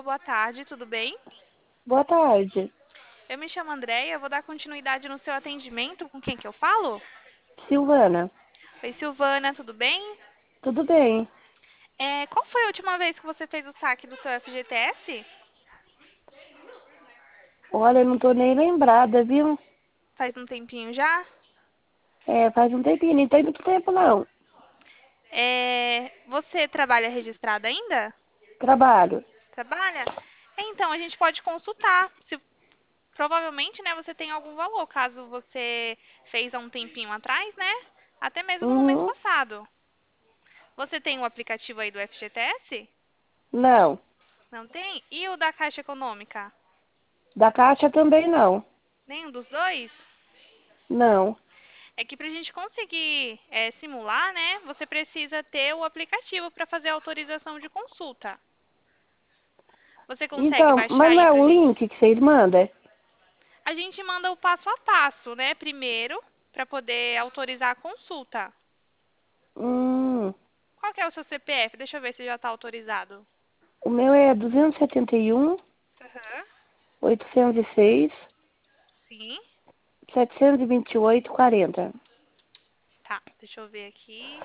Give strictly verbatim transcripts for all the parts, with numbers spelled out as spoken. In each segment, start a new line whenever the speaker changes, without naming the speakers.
Alô, boa tarde, tudo bem?
Boa tarde.
Eu me chamo Andréia, eu vou dar continuidade no seu atendimento. Com quem que eu falo?
Silvana,
Oi, Silvana, tudo bem?
tudo bem?
É, qual foi a última vez que você fez o saque do seu F G T S?
Olha, eu não tô nem lembrada, viu?
Faz um tempinho já?
É, faz um tempinho, nem tem muito tempo não.
É, você trabalha registrada ainda?
Trabalho.
Trabalha? Então, a gente pode consultar. Se, provavelmente, né, você tem algum valor, caso você fez há um tempinho atrás, né? Até mesmo no mês
Uhum.
passado. Você tem o aplicativo aí do F G T S?
Não.
Não tem? E o da Caixa Econômica?
Da Caixa também não.
Nenhum dos dois?
Não.
É que para a gente conseguir é, simular, né, você precisa ter o aplicativo para fazer a autorização de consulta. Você consegue
Então,
baixar
mas não
aí
é
para
o
gente?
link que vocês mandam?
A gente manda o passo a passo, né, primeiro, para poder autorizar a consulta.
Hum,
Qual que é o seu C P F? Deixa eu ver se já está autorizado.
o meu é duzentos e setenta e um,
Aham.
oitocentos e seis,
Sim.
setecentos e vinte e oito, quarenta.
Tá, deixa eu ver aqui.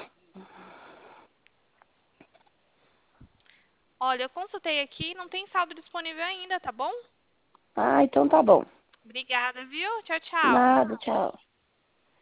Olha, eu consultei aqui, não tem saldo disponível ainda, tá bom?
Ah, então tá bom.
Obrigada, viu? Tchau, tchau.
Nada, tchau.